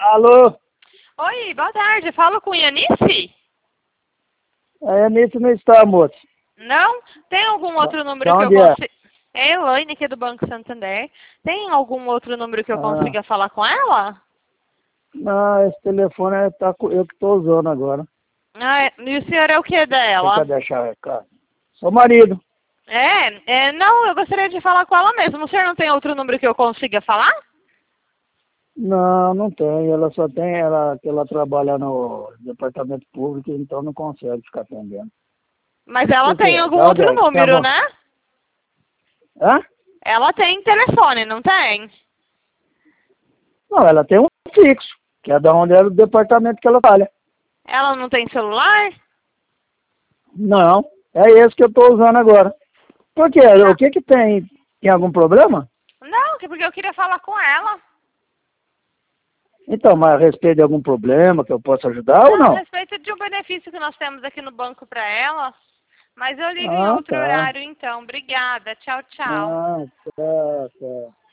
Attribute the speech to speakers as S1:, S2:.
S1: Alô?
S2: Oi, boa tarde. Falo com Yanice?
S1: A Yanice não está, moço.
S2: Não? Tem algum outro número que eu
S1: onde é?
S2: consiga... É Elaine, aqui do Banco Santander. Tem algum outro número que eu
S1: Ah.
S2: consiga falar com ela?
S1: Não, esse telefone eu que estou usando agora.
S2: Ah, e o senhor é o que
S1: Você
S2: dela?
S1: quer deixar o recado? Sou marido.
S2: Não, eu gostaria de falar com ela mesmo. O senhor não tem outro número que eu consiga falar?
S1: Não, não tem. Ela só tem que ela trabalha no departamento público, então não consegue ficar atendendo.
S2: Mas ela
S1: Por quê?
S2: tem algum
S1: Da onde
S2: outro
S1: é? Tá
S2: número,
S1: bom.
S2: né?
S1: Hã?
S2: Ela tem telefone, não tem?
S1: Não, ela tem um fixo, que é da onde é o departamento que ela trabalha.
S2: Ela não tem celular?
S1: Não, é esse que eu estou usando agora. Por quê? O que que tem? Tem algum problema?
S2: Não, porque eu queria falar com ela.
S1: Então, mas a respeito de algum problema que eu possa ajudar ou
S2: Não, a
S1: não?
S2: respeito de um benefício que nós temos aqui no banco para ela. Mas eu ligo em
S1: Ah,
S2: outro
S1: tá.
S2: horário, então. Obrigada. Tchau, tchau.
S1: Ah, tá, tá.